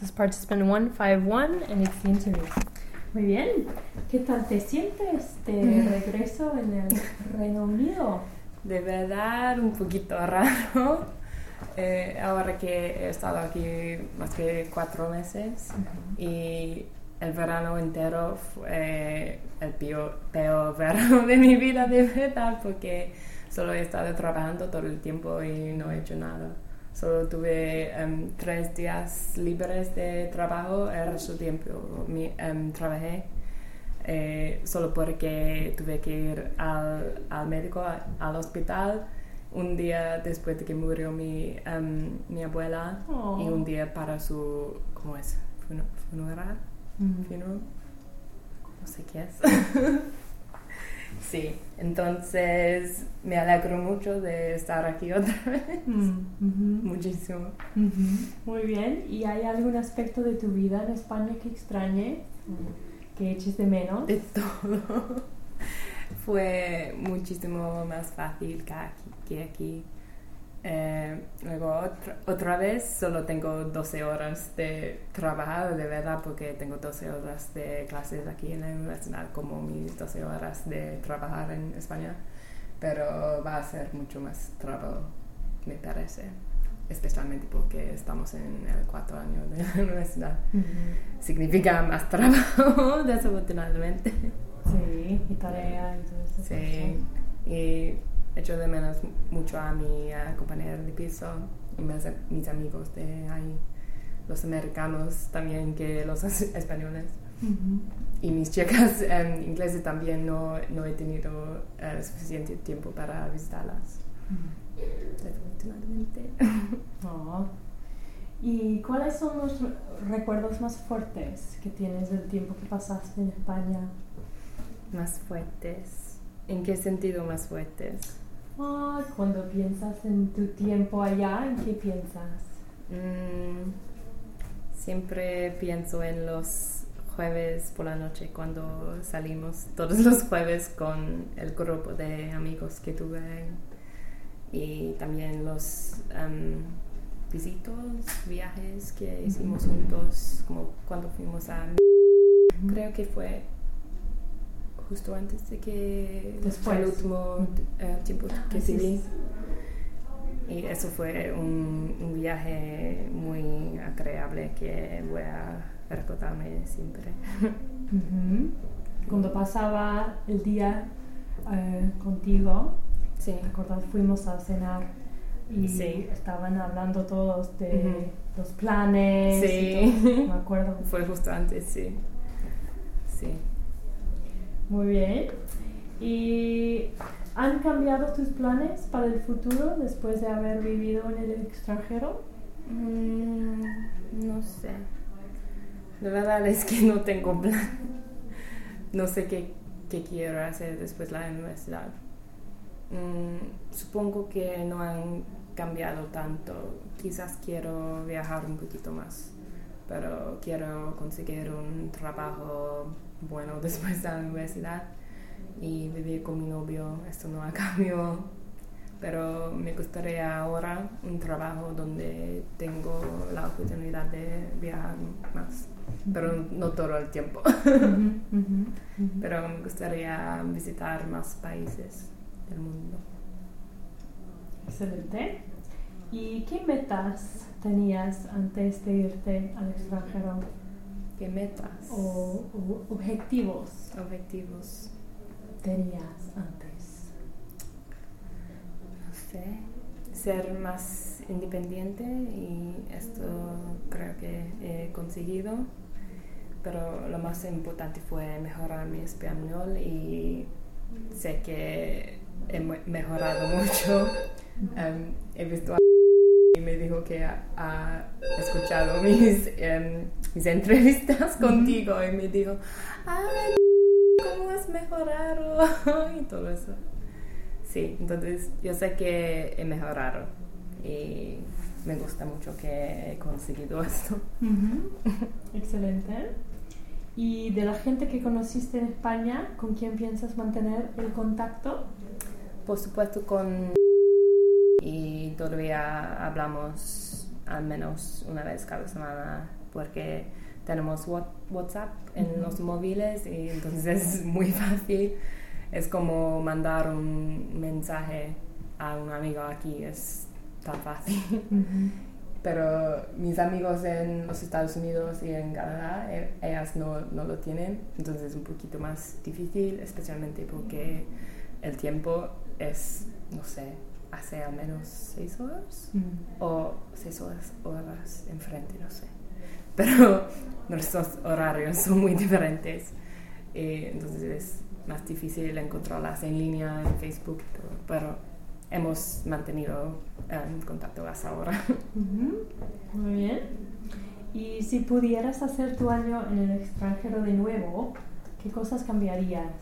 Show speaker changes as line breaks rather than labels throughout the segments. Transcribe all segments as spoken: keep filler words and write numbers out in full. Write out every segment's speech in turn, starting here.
This is participant one five one and it's the interview. Muy bien. ¿Qué tal te sientes de regreso en el Reino Unido?
De verdad, un poquito raro. Eh, ahora que he estado aquí más que cuatro meses uh-huh. y el verano entero fue el peor, peor verano de mi vida, de verdad, porque solo he estado trabajando todo el tiempo y no he hecho nada. Solo tuve um, tres días libres de trabajo, el resto del tiempo mi, um, trabajé. Eh, solo porque tuve que ir al, al médico, a, al hospital, un día después de que murió mi, um, mi abuela oh. y un día para su, ¿cómo es? Fun- ¿Funeral? Mm. ¿Funeral? No sé qué es. Sí, entonces me alegro mucho de estar aquí otra vez. Mm. Mm-hmm. Muchísimo.
Mm-hmm. Muy bien. ¿Y hay algún aspecto de tu vida en España que extrañe? Mm. ¿Que eches de menos?
De todo. Fue muchísimo más fácil que aquí. Que aquí. Eh, luego otra, otra vez solo tengo doce horas de trabajar, de verdad, porque tengo doce horas de clases aquí en la universidad, como mis doce horas de trabajar en España. Pero va a ser mucho más trabajo, me parece. Especialmente porque estamos en el cuarto año de la universidad. Uh-huh. Significa más trabajo, desafortunadamente.
Sí, y tarea y todo eso.
Sí, y echo de menos mucho a mi uh, compañera de piso y mis, mis amigos de ahí, los americanos también que los españoles. Uh-huh. Y mis chicas um, inglesas también no, no he tenido uh, suficiente tiempo para visitarlas. Uh-huh. Desafortunadamente.
Oh. ¿Y cuáles son los recuerdos más fuertes que tienes del tiempo que pasaste en España?
Más fuertes. ¿En qué sentido más fuertes?
Oh, cuando piensas en tu tiempo allá, ¿en qué piensas?
Mm, siempre pienso en los jueves por la noche cuando salimos todos los jueves con el grupo de amigos que tuve. Y también los um, visitos, viajes que hicimos juntos, como cuando fuimos a... Creo que fue justo antes de que...
Después.
El último uh, tiempo que
sí,
viví.
Sí.
Y eso fue un, un viaje muy agradable que voy a recordarme siempre.
Uh-huh. Cuando pasaba el día uh, contigo...
Sí.
¿Recuerdas? Fuimos a cenar y
sí.
estaban hablando todos de uh-huh. los planes.
Sí.
Y todo. Me acuerdo.
Fue justo antes, sí. Sí.
Muy bien. ¿Y han cambiado tus planes para el futuro después de haber vivido en el extranjero?
Mm, no sé. La verdad es que no tengo plan. No sé qué, qué quiero hacer después de la universidad. Mm, supongo que no han cambiado tanto. Quizás quiero viajar un poquito más, pero quiero conseguir un trabajo bueno después de la universidad y vivir con mi novio. Esto no ha cambiado, pero me gustaría ahora un trabajo donde tengo la oportunidad de viajar más, pero no todo el tiempo. Uh-huh, uh-huh, uh-huh. Pero me gustaría visitar más países del mundo.
Excelente. ¿Y qué metas tenías antes de irte al extranjero?
¿Qué metas?
O, o objetivos.
Objetivos.
Tenías antes.
No sé. Ser más independiente y esto creo que he conseguido. Pero lo más importante fue mejorar mi español y sé que he mejorado mucho. Um, he visto a y me dijo que ha, ha escuchado mis, um, mis entrevistas contigo y me dijo, ay, ¿cómo has mejorado? Y todo eso. Sí, entonces yo sé que he mejorado y me gusta mucho que he conseguido esto.
Uh-huh. Excelente. ¿Y de la gente que conociste en España, con quién piensas mantener el contacto?
Por supuesto con... y todavía hablamos al menos una vez cada semana porque tenemos WhatsApp en uh-huh. los móviles y entonces es muy fácil. Es como mandar un mensaje a un amigo aquí, es tan fácil. Uh-huh. Pero mis amigos en los Estados Unidos y en Canadá, eh, ellas no, no lo tienen, entonces es un poquito más difícil, especialmente porque el tiempo es, no sé, hace al menos seis horas mm. o seis horas, horas enfrente, no sé. Pero nuestros horarios son muy diferentes, eh, entonces es más difícil encontrarlas en línea, en Facebook y todo, pero hemos mantenido um, contacto hasta ahora.
Uh-huh. Muy bien. Y si pudieras hacer tu año en el extranjero de nuevo, ¿qué cosas cambiarías?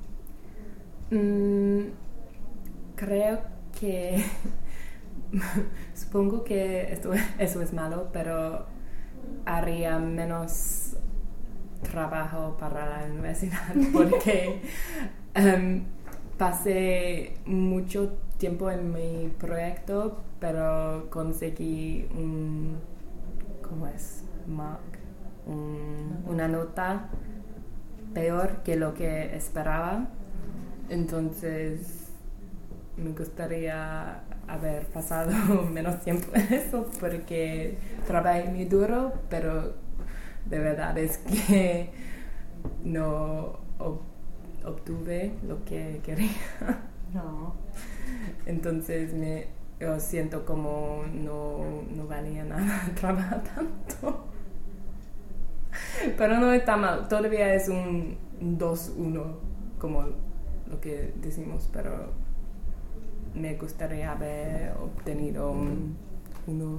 Mm, creo que... supongo que esto, eso es malo, pero haría menos trabajo para la universidad porque um, pasé mucho tiempo en mi proyecto, pero conseguí un, ¿cómo es? Mark, un, una nota peor que lo que esperaba. Entonces me gustaría haber pasado menos tiempo en eso porque trabajé muy duro, pero de verdad es que no ob- obtuve lo que quería.
No.
Entonces me, yo siento como no, no valía nada trabajar tanto. Pero no está mal, todavía es un dos uno como lo que decimos, pero me gustaría haber obtenido un uno,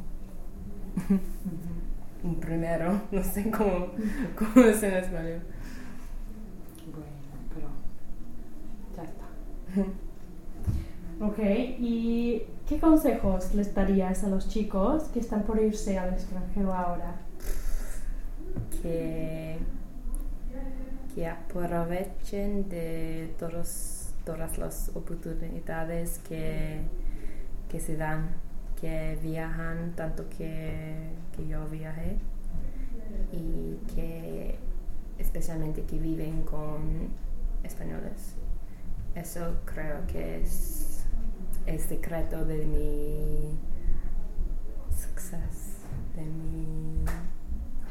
un primero, no sé cómo, cómo es en español.
Bueno, pero ya está. Ok, ¿y qué consejos les darías a los chicos que están por irse al extranjero ahora?
Que, que aprovechen de todos, todas las oportunidades que, que se dan, que viajan tanto que, que yo viajé y que especialmente que viven con españoles. Eso creo que es el secreto de mi success, de mi, no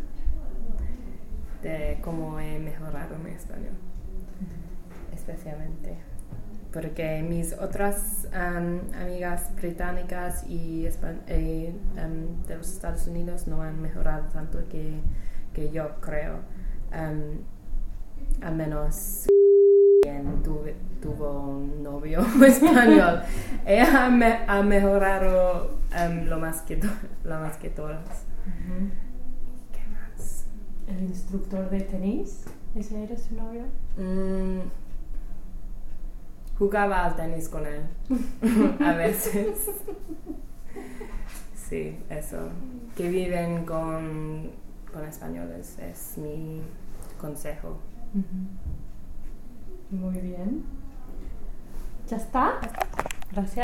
sé, de cómo he mejorado mi español, mm. especialmente porque mis otras um, amigas británicas y eh, um, de los Estados Unidos no han mejorado tanto que, que yo creo, um, al menos Tuve, tuvo un novio español. Ella me, ha mejorado um, lo, más que to, lo más que todas.
Uh-huh.
¿Qué más?
¿El instructor de tenis? ¿Ese era su novio?
Mm, jugaba al tenis con él. A veces. Sí, eso. Que viven con, con españoles es mi consejo.
Uh-huh. Muy bien. ¿Ya está? Gracias.